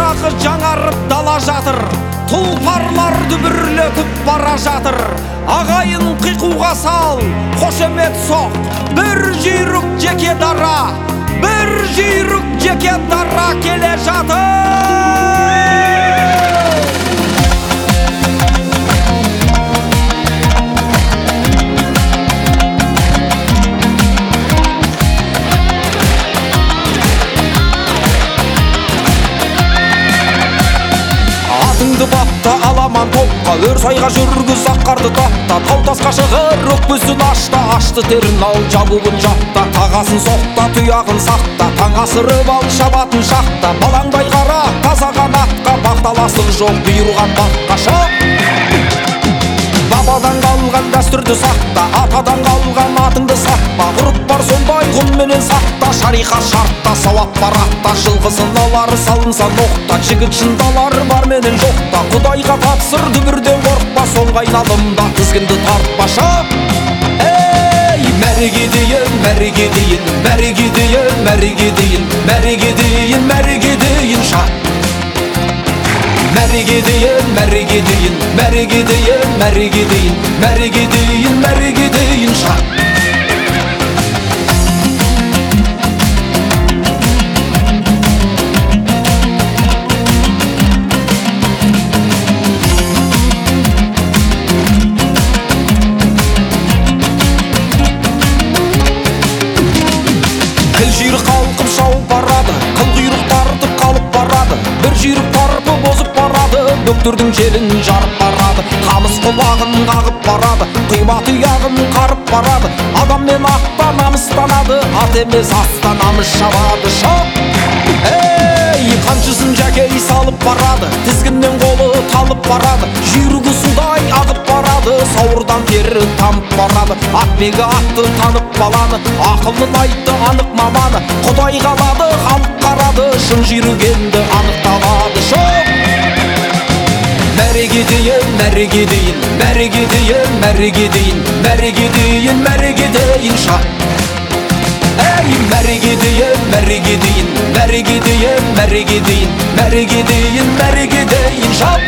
жапырағы жаңарып дала жатыр, тұлпарлар дүбірлетіп бара жатыр. Ағайын қиқуға сал, қошемет соқ, бір жүйрік жеке дара, бір жүйрік жеке дара келе жатыр. Атыңды бапта аламан топқа, өр сайға жүргіз аққарды тапта, тау тасқа шығыр өкпесін ашты терін ал жабуын жапта, тағасын соқта тұяғын сақта, таң асырып ал шабатын шақта. Балаңдай қара таза қанатқа, бақталасың жоқ бұйырған баққа шақ. Бабадан қалған дәстүрді сақта, атадан қалған атыңды сақпа, ғұрып бар сондай ғұнменен сақта. Шариғат шартта, сауап бар атта, жылғы сыналары салынса ноқта, жігіт шындалары бар менен жоқта. Құдайға тапсыр дүбірден қорқпа, соңға айналымда тізгінді тартпа шап. Ей, мәреге дейін, мәреге дейін, мәреге дейін, мәреге дейін, мәреге дейін, мәреге дейін шап. Мәреге дейін, мәреге дейін, мәреге дейін, мәреге дейін, мәреге дейін, мәреге дейін шап. Қыл жүйрік қалқып шауып барады, қыл құйрық тартып қалып барады, бір жүйрік тарпы бозып барады, бөктердің желін жарып барады, қамыс құлағын қағып барады, құйма тұяғын қарып барады. Адаммен атта намыстанады, ат емес астан намыс шабады шап. Ей, қамшысын жәкей салып барады, тізгіннен қолы талып барады, жүйрігі судай ағып барады, сауырдан тері тамып барады. Атбегі атты танып баланы, ақылын айтты анық маманы, Құдай қалады халық қарады, шын жүйрігенді анықталады шоқ. Мәреге дейін, мәреге дейін, мәреге дейін, мәреге дейін, мәреге дейін, мәреге дейін шап. Ей, мәреге дейін, мәреге дейін, мәреге дейін, мәреге дейін, мәреге дейін, мәреге дейін шап.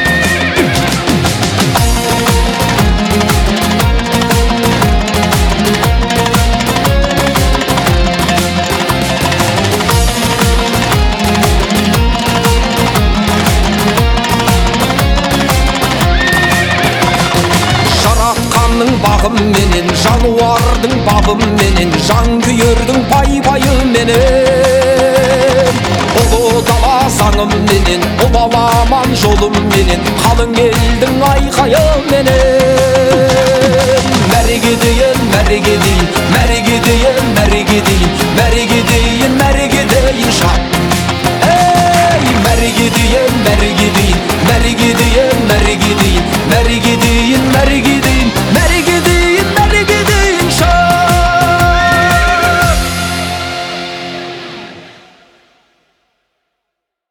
Бағым менен, жануардың бабым менен, жан күйердің пай-пайы менен, ұлы дала заңым менен, ұлаламан жолым менен, қалың елдің айқайы менен. Мәреге дейін, мәреге дейін,